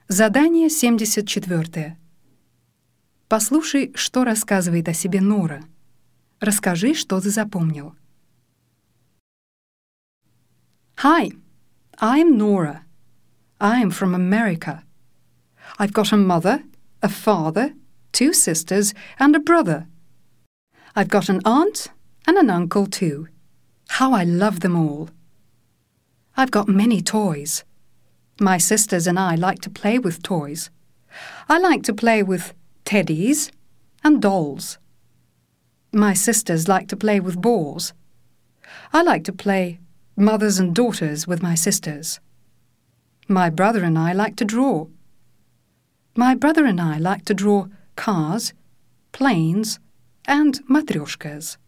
Задание 74. Послушай, что рассказывает о себе Нора. Расскажи, что ты запомнил. Hi, I'm Nora. I'm from America. I've got a mother, a father, 2 sisters, and a brother. I've got an aunt and an uncle too. How I love them all. I've got many toys. My sisters and I like to play with toys. I like to play with teddies and dolls. My sisters like to play with balls. I like to play mothers and daughters with my sisters. My brother and I like to draw. My brother and I like to draw cars, planes, and matryoshkas.